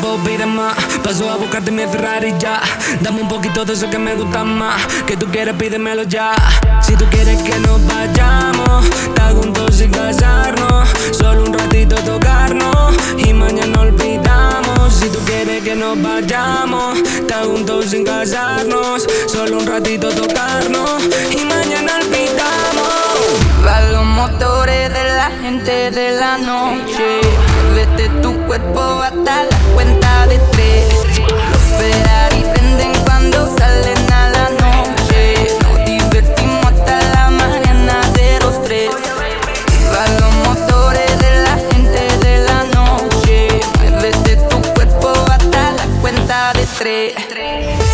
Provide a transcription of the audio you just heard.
tiempo pide más. Paso a buscarte mi Ferrari ya. Dame un poquito de eso que me gusta más. Que tú quieres, pídemelo ya. Si tú quieres que nos vayamos, te hago un tour sin casarnos. Solo un ratito tocarnos y mañana olvidamos. Si tú quieres que nos vayamos, te hago un tour sin casarnos. Solo un ratito tocarnos y mañana olvidamos. Va los motores de la gente de la noche. Muévete tu cuerpo hasta la cuenta de 3. Los Ferrari prenden cuando salen a la noche. Nos divertimos hasta la mañana de los 3. Va los motores de la gente de la noche. Muévete tu cuerpo hasta la cuenta de 3.